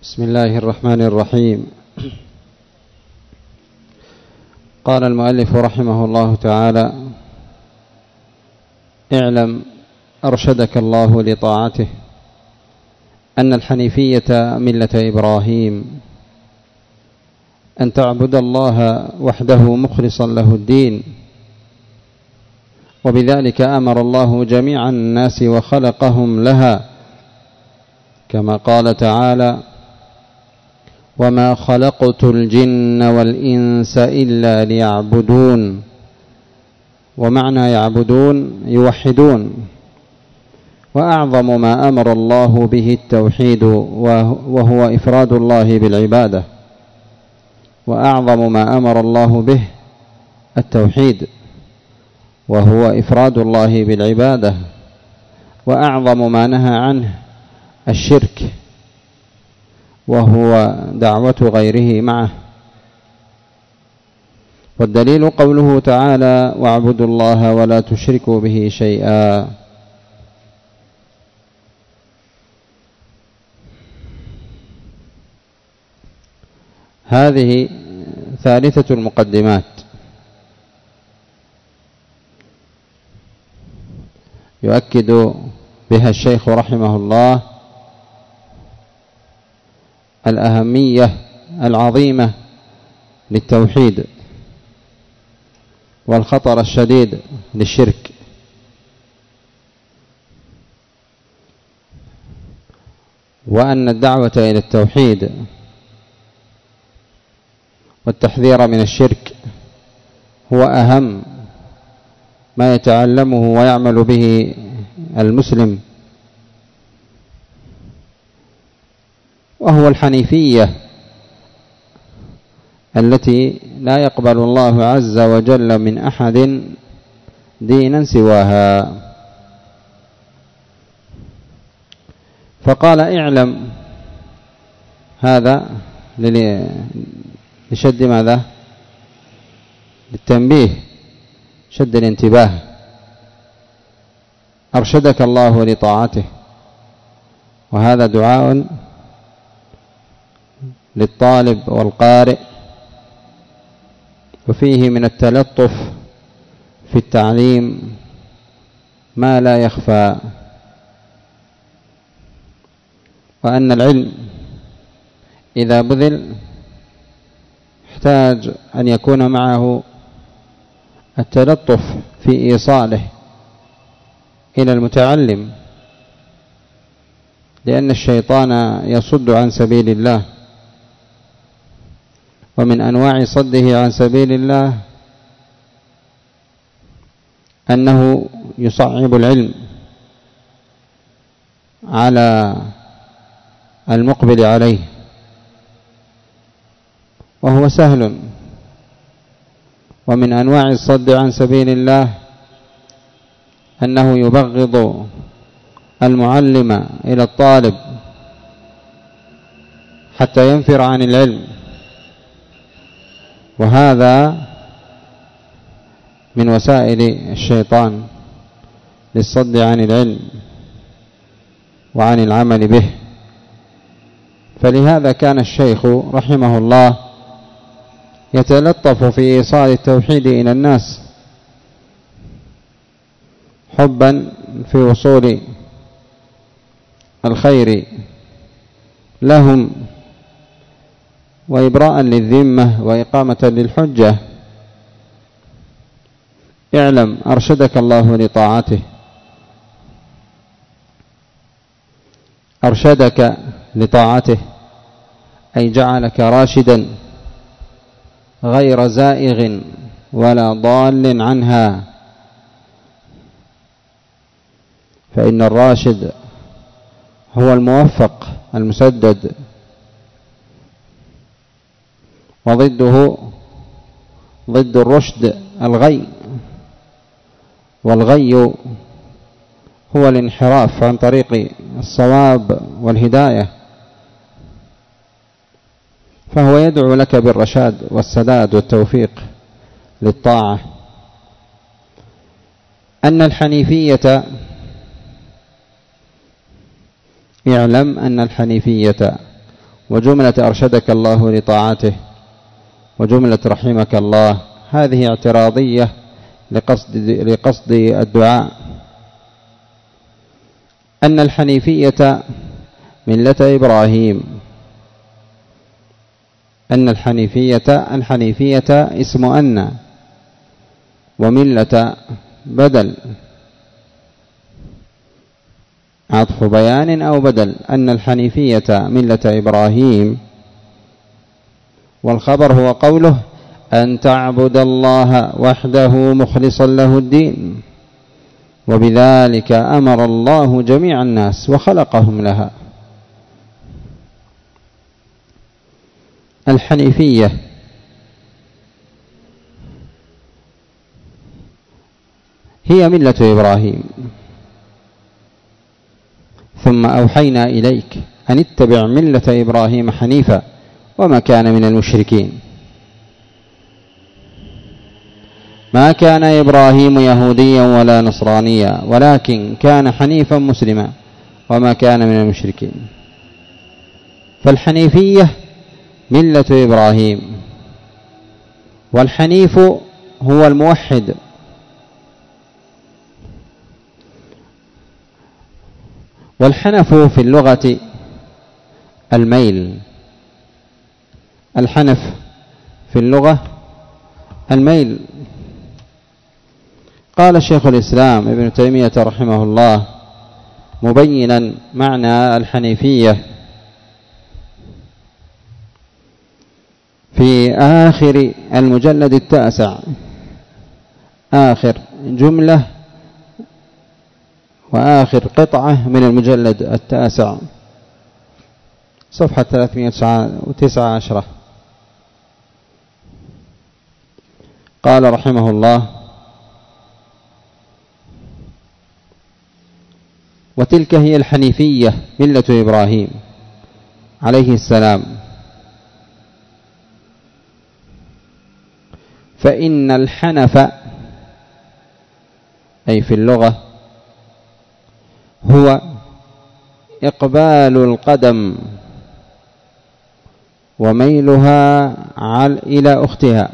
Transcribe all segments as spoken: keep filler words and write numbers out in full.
بسم الله الرحمن الرحيم. قال المؤلف رحمه الله تعالى: اعلم أرشدك الله لطاعته أن الحنيفية ملة إبراهيم، أن تعبد الله وحده مخلصا له الدين، وبذلك أمر الله جميع الناس وخلقهم لها، كما قال تعالى: وما خلقت الجن والإنس إلا ليعبدون. ومعنى يعبدون يوحدون، وأعظم ما أمر الله به التوحيد وهو إفراد الله بالعبادة، وأعظم ما أمر الله به التوحيد وهو إفراد الله بالعبادة، وأعظم ما نهى عنه الشرك وهو دعوة غيره معه. والدليل قوله تعالى: واعبدوا الله ولا تشركوا به شيئا. هذه ثالثة المقدمات يؤكد بها الشيخ رحمه الله الأهمية العظيمة للتوحيد والخطر الشديد للشرك، وأن الدعوة إلى التوحيد والتحذير من الشرك هو أهم ما يتعلمه ويعمل به المسلم، وهو الحنيفية التي لا يقبل الله عز وجل من أحد دينا سواها. فقال: اعلم، هذا لشد ماذا؟ للتنبيه، شد الانتباه. أرشدك الله لطاعته، وهذا دعاء للطالب والقارئ، وفيه من التلطف في التعليم ما لا يخفى، وأن العلم إذا بذل يحتاج أن يكون معه التلطف في إيصاله إلى المتعلم، لأن الشيطان يصد عن سبيل الله، ومن أنواع صده عن سبيل الله أنه يصعب العلم على المقبل عليه، وهو سهل. ومن أنواع الصد عن سبيل الله أنه يبغض المعلم إلى الطالب حتى ينفر عن العلم، وهذا من وسائل الشيطان للصد عن العلم وعن العمل به. فلهذا كان الشيخ رحمه الله يتلطف في إيصال التوحيد إلى الناس، حبا في وصول الخير لهم، وإبراء للذمة وإقامة للحجة. اعلم أرشدك الله لطاعته، أرشدك لطاعته أي جعلك راشدا غير زائغ ولا ضال عنها، فإن الراشد هو الموفق المسدد، وضده ضد الرشد الغي، والغي هو الانحراف عن طريق الصواب والهداية، فهو يدعو لك بالرشاد والسداد والتوفيق للطاعة. أن الحنيفية اعلم أن الحنيفية وجملة أرشدك الله لطاعته، وجملة رحمك الله، هذه اعتراضية لقصد, لقصد الدعاء. أن الحنيفية ملة إبراهيم، أن الحنيفية الحنيفية اسم أن، وملة بدل، عطف بيان أو بدل. أن الحنيفية ملة إبراهيم، والخبر هو قوله أن تعبد الله وحده مخلصا له الدين، وبذلك أمر الله جميع الناس وخلقهم لها. الحنيفية هي ملة إبراهيم، ثم أوحينا إليك أن اتبع ملة إبراهيم حنيفا وما كان من المشركين. ما كان إبراهيم يهوديا ولا نصرانيا، ولكن كان حنيفا مسلما وما كان من المشركين. فالحنيفية ملة إبراهيم، والحنيف هو الموحد، والحنف في اللغة الميل. الحنف في اللغة الميل. قال شيخ الإسلام ابن تيمية رحمه الله مبينا معنى الحنيفية في آخر المجلد التاسع، آخر جملة وآخر قطعة من المجلد التاسع، صفحة ثلاثمائة وتسعة عشر. قال رحمه الله: وتلك هي الحنيفية ملة إبراهيم عليه السلام. فإن الحنف أي في اللغة هو إقبال القدم وميلها إلى أختها.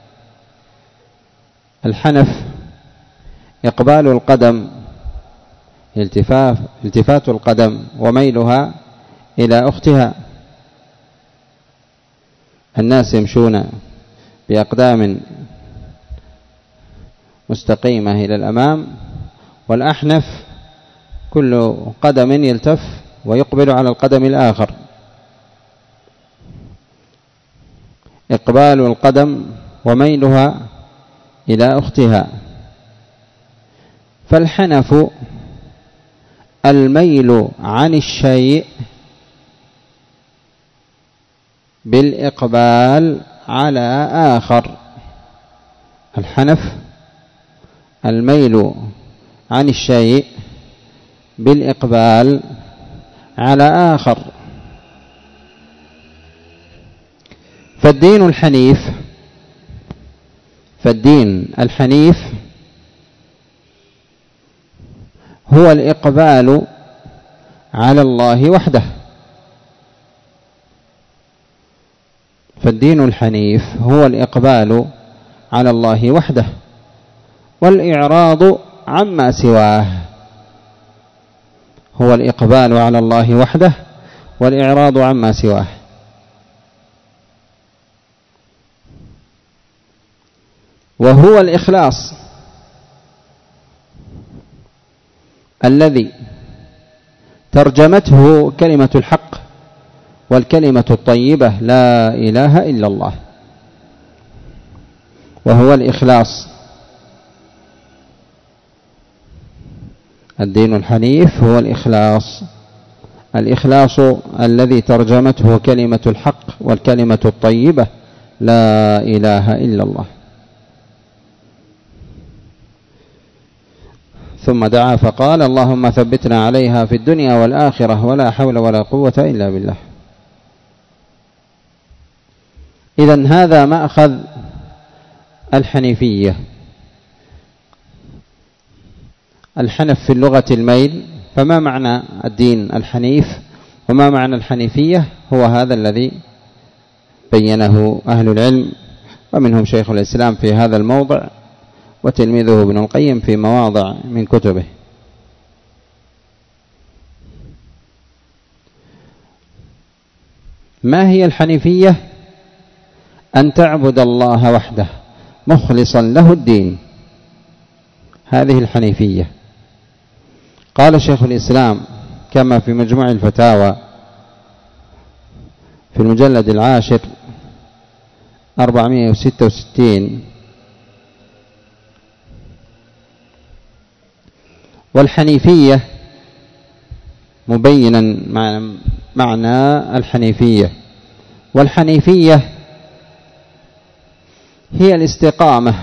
الحنف إقبال القدم، التفاف التفات القدم وميلها إلى أختها. الناس يمشون بأقدام مستقيمة إلى الأمام، والأحنف كل قدم يلتف ويقبل على القدم الآخر. إقبال القدم وميلها إلى أختها. فالحنف الميل عن الشيء بالإقبال على آخر. الحنف الميل عن الشيء بالإقبال على آخر. فالدين الحنيف فالدين الحنيف هو الإقبال على الله وحده. فالدين الحنيف هو الإقبال على الله وحده، والإعراض عما سواه. هو الإقبال على الله وحده والإعراض عما سواه. وهو الإخلاص الذي ترجمته كلمة الحق والكلمة الطيبة لا إله إلا الله. وهو الإخلاص. الدين الحنيف هو الإخلاص، الإخلاص الذي ترجمته كلمة الحق والكلمة الطيبة لا إله إلا الله. ثم دعا فقال: اللهم ثبتنا عليها في الدنيا والآخرة ولا حول ولا قوة إلا بالله. إذن هذا مأخذ الحنيفية. الحنف في اللغة الميل. فما معنى الدين الحنيف؟ وما معنى الحنيفية؟ هو هذا الذي بينه أهل العلم، ومنهم شيخ الإسلام في هذا الموضع، وتلميذه ابن القيم في مواضع من كتبه. ما هي الحنيفية؟ أن تعبد الله وحده مخلصا له الدين، هذه الحنيفية. قال شيخ الإسلام كما في مجموع الفتاوى في المجلد العاشر أربعمائة وستة وستين: والحنيفية، مبينا معنى الحنيفية، والحنيفية هي الاستقامة.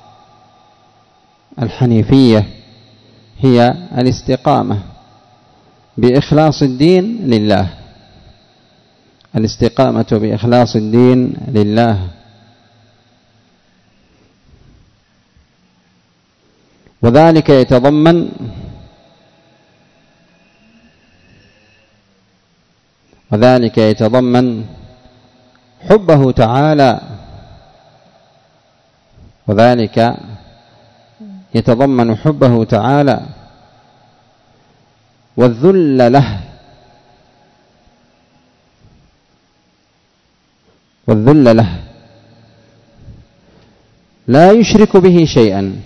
الحنيفية هي الاستقامة بإخلاص الدين لله، الاستقامة بإخلاص الدين لله. وذلك يتضمن وذلك يتضمن حبه تعالى، وذلك يتضمن حبه تعالى والذل له، والذل له لا يشرك به شيئا،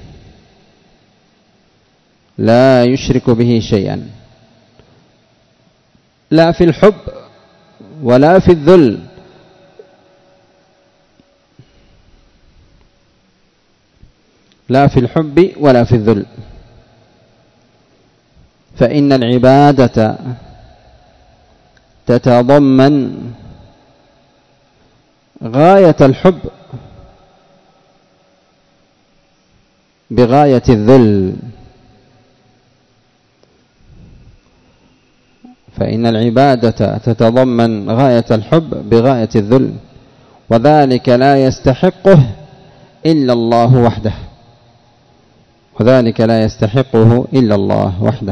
لا يشرك به شيئا، لا في الحب ولا في الذل، لا في الحب ولا في الذل. فإن العبادة تتضمن غاية الحب بغاية الذل، فإن العبادة تتضمن غاية الحب بغاية الذل، وذلك لا يستحقه إلا الله وحده، وذلك لا يستحقه إلا الله وحده.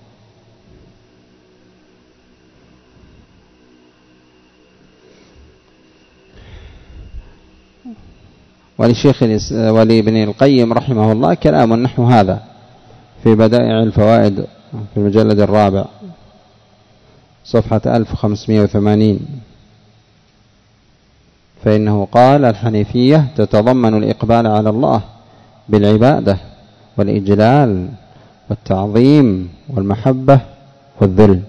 ولشيخ ولابن القيم رحمه الله كلام نحو هذا في بدائع الفوائد في المجلد الرابع صفحة ألف وخمسمائة وثمانين، فإنه قال: الحنيفية تتضمن الإقبال على الله بالعبادة والإجلال والتعظيم والمحبة والذل.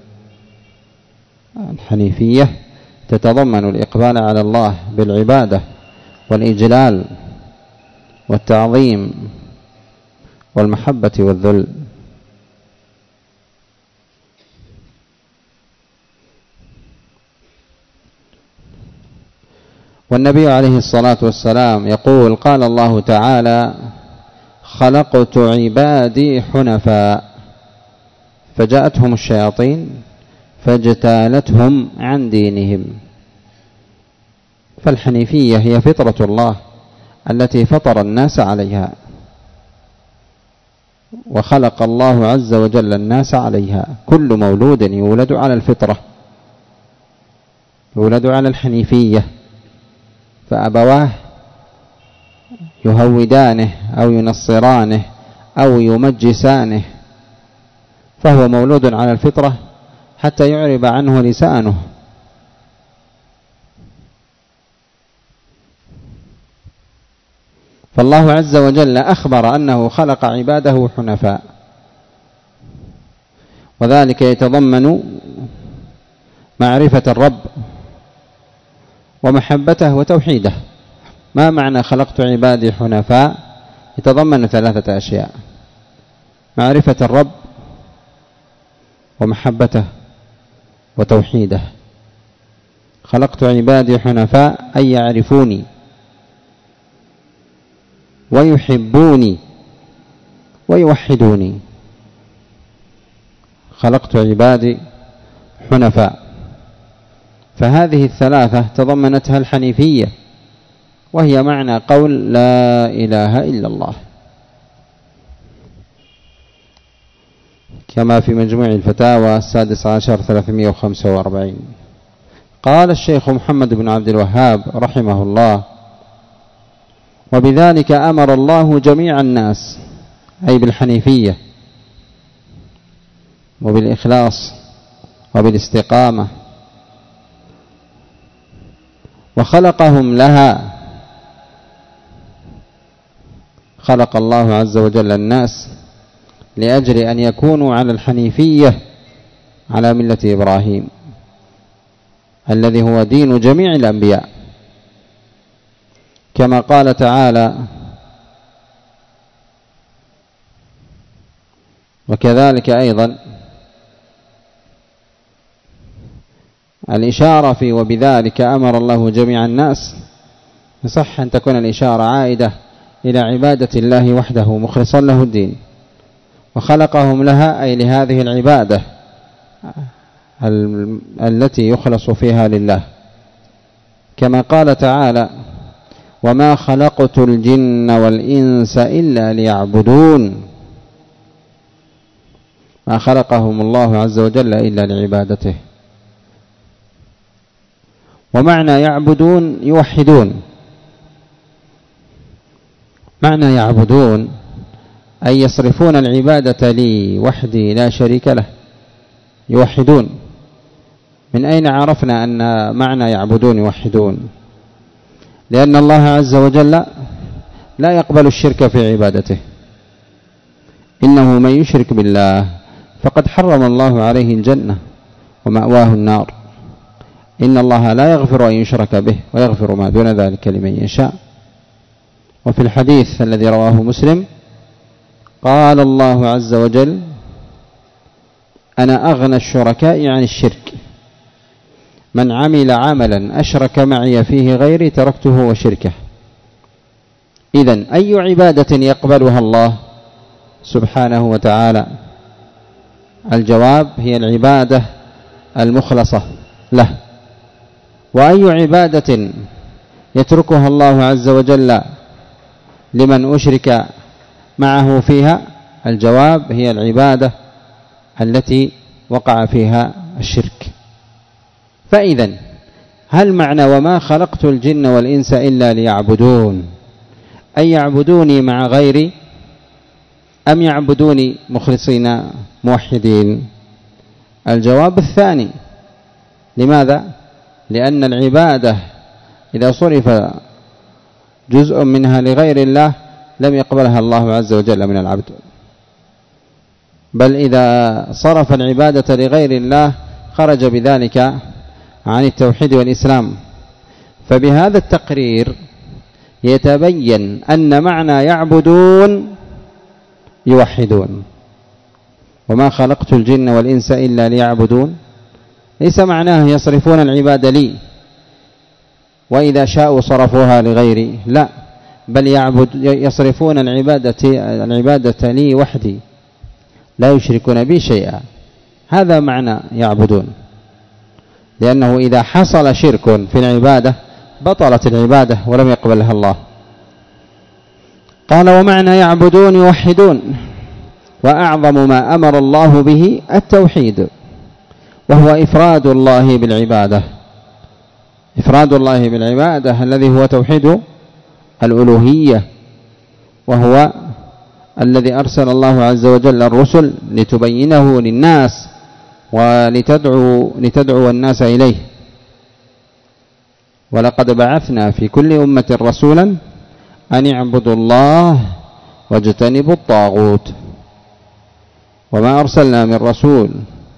الحنيفية تتضمن الإقبال على الله بالعبادة والإجلال والتعظيم والمحبة والذل. والنبي عليه الصلاة والسلام يقول: قال الله تعالى: خلقت عبادي حنفاء فجاءتهم الشياطين فاجتالتهم عن دينهم. فالحنيفية هي فطرة الله التي فطر الناس عليها، وخلق الله عز وجل الناس عليها. كل مولود يولد على الفطرة، يولد على الحنيفية، فأبواه يهودانه أو ينصرانه أو يمجسانه، فهو مولود على الفطرة حتى يعرب عنه لسانه. فالله عز وجل أخبر أنه خلق عباده حنفاء، وذلك يتضمن معرفة الرب ومحبته وتوحيده. ما معنى خلقت عبادي حنفاء؟ يتضمن ثلاثة أشياء: معرفة الرب ومحبته وتوحيده. خلقت عبادي حنفاء أي يعرفوني ويحبوني ويوحدوني. خلقت عبادي حنفاء، فهذه الثلاثة تضمنتها الحنيفية، وهي معنى قول لا إله إلا الله. كما في مجموع الفتاوى السادس عشر ثلاثمائة وخمسة وأربعين. قال الشيخ محمد بن عبد الوهاب رحمه الله: وبذلك أمر الله جميع الناس، أي بالحنيفية وبالإخلاص وبالاستقامة، وخلقهم لها. خلق الله عز وجل الناس لأجل أن يكونوا على الحنيفية على ملة إبراهيم الذي هو دين جميع الأنبياء، كما قال تعالى: وكذلك أيضا الإشارة في وبذلك أمر الله جميع الناس، يصح أن تكون الإشارة عائدة إلى عبادة الله وحده مخلصا له الدين، وخلقهم لها أي لهذه العبادة التي يخلص فيها لله، كما قال تعالى: وما خلقت الجن والإنس إلا ليعبدون. ما خلقهم الله عز وجل إلا لعبادته. ومعنى يعبدون يوحدون. معنى يعبدون أي يصرفون العبادة لي وحدي لا شريك له، يوحدون. من أين عرفنا أن معنى يعبدون يوحدون؟ لأن الله عز وجل لا يقبل الشرك في عبادته، إنه من يشرك بالله فقد حرم الله عليه الجنة ومأواه النار، إن الله لا يغفر أن يشرك به ويغفر ما دون ذلك لمن يشاء. وفي الحديث الذي رواه مسلم قال الله عز وجل: أنا أغنى الشركاء عن الشرك، من عمل عملا أشرك معي فيه غيري تركته وشركه. إذن أي عبادة يقبلها الله سبحانه وتعالى؟ الجواب هي العبادة المخلصة له. وأي عبادة يتركها الله عز وجل لمن أشرك معه فيها؟ الجواب هي العبادة التي وقع فيها الشرك. فإذا هل معنى وما خلقت الجن والإنس إلا ليعبدون أي يعبدوني مع غيري، أم يعبدوني مخلصين موحدين؟ الجواب الثاني. لماذا؟ لأن العبادة إذا صرف جزء منها لغير الله لم يقبلها الله عز وجل من العبد، بل إذا صرف العبادة لغير الله خرج بذلك عن التوحيد والإسلام. فبهذا التقرير يتبين أن معنى يعبدون يوحدون. وما خلقت الجن والإنس إلا ليعبدون ليس معناه يصرفون العبادة لي وإذا شاءوا صرفوها لغيري، لا، بل يعبد يصرفون العبادة العبادة لي وحدي لا يشركون بي شيئا. هذا معنى يعبدون، لأنه إذا حصل شرك في العبادة بطلت العبادة ولم يقبلها الله. قال: ومعنى يعبدون يوحدون. وأعظم ما أمر الله به التوحيد، وهو إفراد الله بالعبادة. إفراد الله بالعبادة الذي هو توحيد الألوهية، وهو الذي أرسل الله عز وجل الرسل لتبينه للناس ولتدعو لتدعو الناس إليه. ولقد بعثنا في كل أمة رسولا أن اعبدوا الله واجتنبوا الطاغوت. وما أرسلنا من رسول،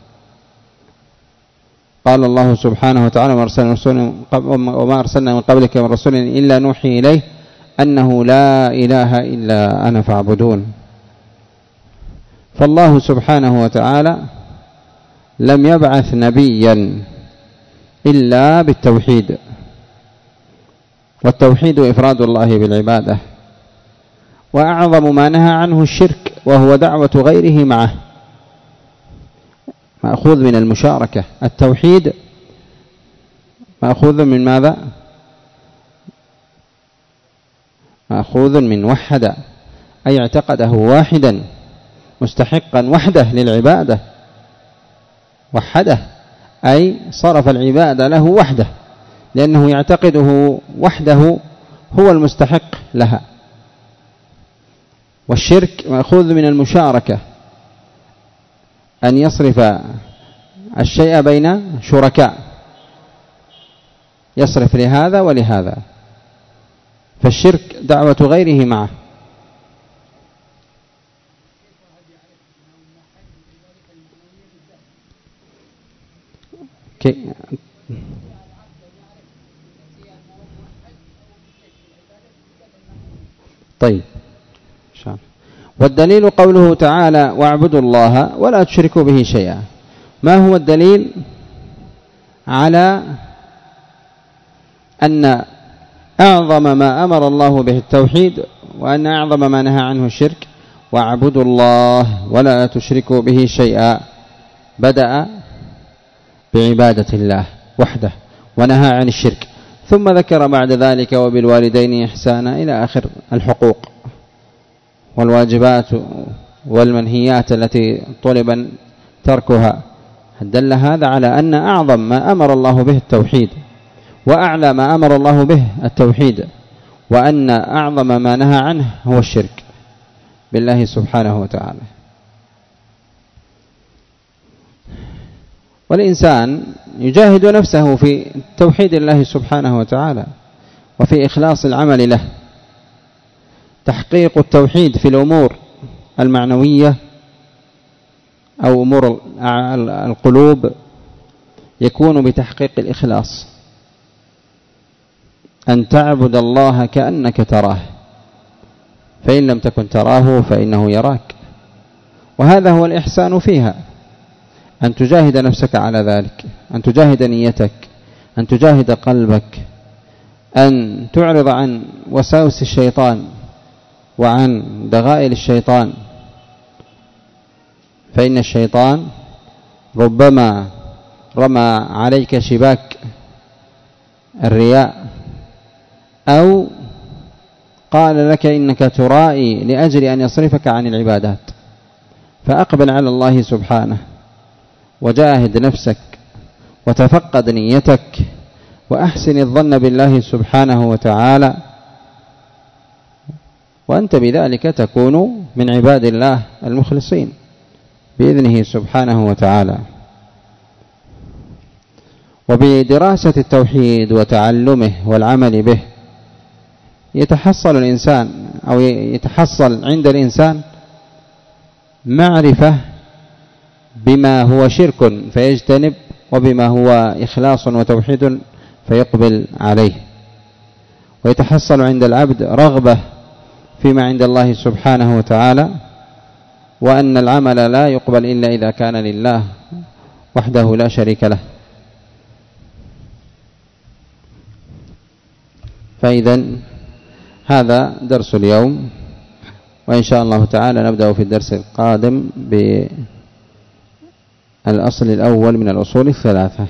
قال الله سبحانه وتعالى: وما أرسلنا من قبلك من رسول إلا نوحي إليه أنه لا إله إلا أنا فاعبدون. فالله سبحانه وتعالى لم يبعث نبيا إلا بالتوحيد، والتوحيد إفراد الله بالعبادة. وأعظم ما نهى عنه الشرك، وهو دعوة غيره معه، مأخوذ من المشاركة. التوحيد مأخوذ من ماذا؟ مأخوذ من وحد، أي اعتقده واحدا مستحقا وحده للعبادة، وحده أي صرف العبادة له وحده، لأنه يعتقده وحده هو المستحق لها. والشرك مأخوذ من المشاركة، أن يصرف الشيء بين شركاء، يصرف لهذا ولهذا، فالشرك دعوة غيره معه. طيب، والدليل قوله تعالى واعبدوا الله ولا تشركوا به شيئا. ما هو الدليل على أن أعظم ما أمر الله به التوحيد، وأن أعظم ما نهى عنه الشرك؟ واعبدوا الله ولا تشركوا به شيئا، بدأ بعبادة الله وحده ونهى عن الشرك، ثم ذكر بعد ذلك وبالوالدين إحسانا إلى آخر الحقوق والواجبات والمنهيات التي طلب تركها. دل هذا على أن أعظم ما أمر الله به التوحيد، وأعلى ما أمر الله به التوحيد، وأن أعظم ما نهى عنه هو الشرك بالله سبحانه وتعالى. والإنسان يجاهد نفسه في توحيد الله سبحانه وتعالى وفي إخلاص العمل له. تحقيق التوحيد في الأمور المعنوية أو أمور القلوب يكون بتحقيق الإخلاص، أن تعبد الله كأنك تراه، فإن لم تكن تراه فإنه يراك. وهذا هو الإحسان فيها، أن تجاهد نفسك على ذلك، أن تجاهد نيتك، أن تجاهد قلبك، أن تعرض عن وساوس الشيطان وعن دغائل الشيطان، فإن الشيطان ربما رمى عليك شباك الرياء، أو قال لك إنك ترائي لأجل أن يصرفك عن العبادات، فأقبل على الله سبحانه وجاهد نفسك وتفقد نيتك وأحسن الظن بالله سبحانه وتعالى، وأنت بذلك تكون من عباد الله المخلصين بإذنه سبحانه وتعالى. وبدراسة التوحيد وتعلمه والعمل به يتحصل الإنسان أو يتحصل عند الإنسان معرفة بما هو شرك فيجتنب، وبما هو إخلاص وتوحيد فيقبل عليه. ويتحصل عند العبد رغبة فيما عند الله سبحانه وتعالى، وأن العمل لا يقبل إلا إذا كان لله وحده لا شريك له. فإذا هذا درس اليوم، وإن شاء الله تعالى نبدأ في الدرس القادم بالأصل الأول من الأصول الثلاثة.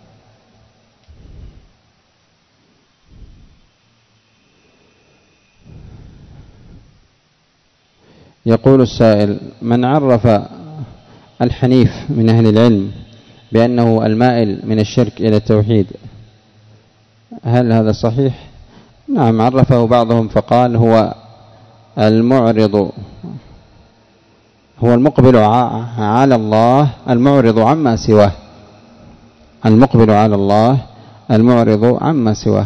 يقول السائل: من عرف الحنيف من أهل العلم بأنه المائل من الشرك إلى التوحيد، هل هذا صحيح؟ نعم، عرفه بعضهم فقال هو المعرض، هو المقبل على الله المعرض عما سواه، المقبل على الله المعرض عما سواه،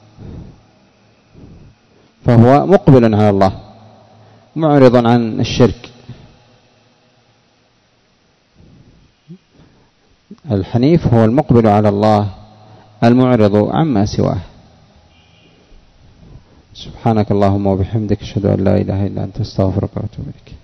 فهو مقبل على الله معرض عن الشرك. الحنيف هو المقبل على الله المعرض عما سواه. سبحانك اللهم وبحمدك، أشهد أن لا إله إلا أنت، أستغفرك وأتوب إليك.